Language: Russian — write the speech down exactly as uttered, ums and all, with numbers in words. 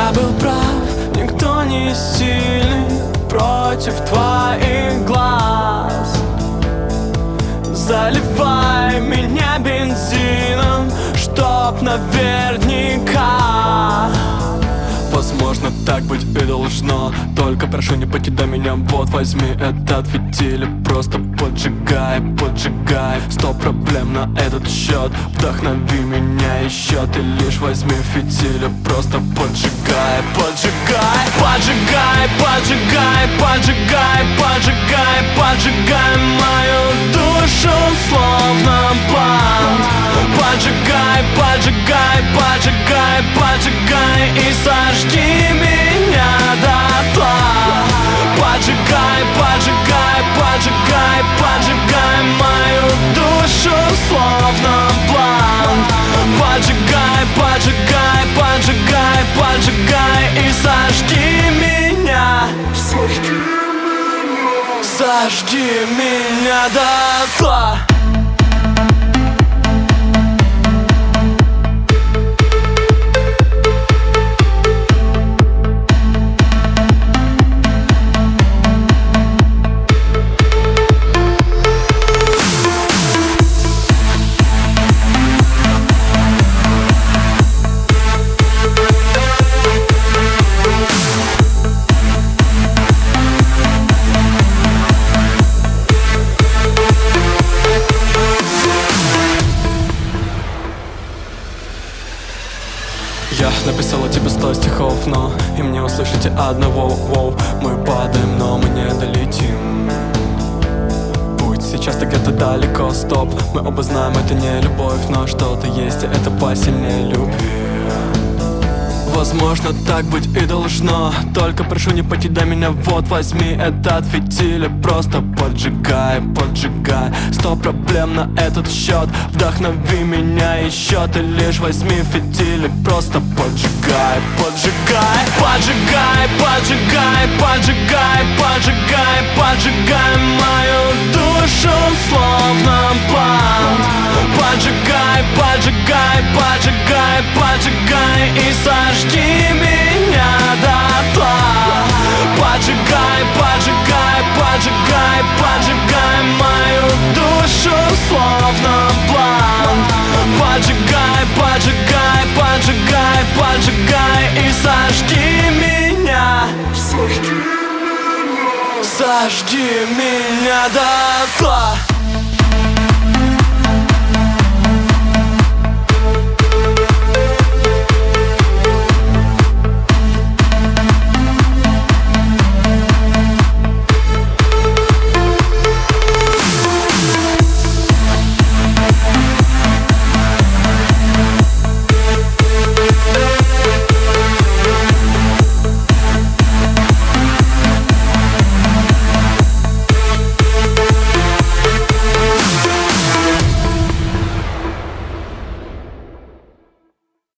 Я был прав, никто не сильный против твоих глаз. Заливай меня бензином, чтоб наверняка. Возможно, так быть и должно. Только прошу, не покидай меня. Вот возьми этот фитиль и просто поджигай, поджигай. Сто проблем на этот счет. Вдохнови меня еще. Ты лишь возьми фитиль и просто поджигай, поджигай. Поджигай, поджигай, поджигай, поджигай, поджигай мою душу, словно блант. Поджигай, поджигай, поджигай, поджигай и сожги меня дотла. Поджигай, поджигай, поджигай, поджигай мою душу, словно блант. Поджигай, поджигай, поджигай, поджигай и сожги меня. Сожги меня, сожги меня дотла. Я написала тебе сто стихов, но им не услышите одного. Воу, мы падаем, но мы не долетим. Путь сейчас-то где-то далеко, стоп. Мы оба знаем, это не любовь, но что-то есть, и это посильнее любви. Возможно, так быть и должно. Только прошу, не покидай меня. Вот возьми этот фитиль и просто поджигай, поджигай. Сто проблем на этот счет. Вдохнови меня еще. Ты лишь возьми фитиль и просто поджигай, поджигай. Поджигай, поджигай, поджигай, поджигай, поджигай мою душу, словно блант. Поджигай, поджигай, поджигай, поджигай и сожги меня дотла. Поджигай, поджигай, поджигай, поджигай мою душу, словно блант. Поджигай, поджигай, поджигай, поджигай и сожги меня. Сожги меня, сожги меня дотла.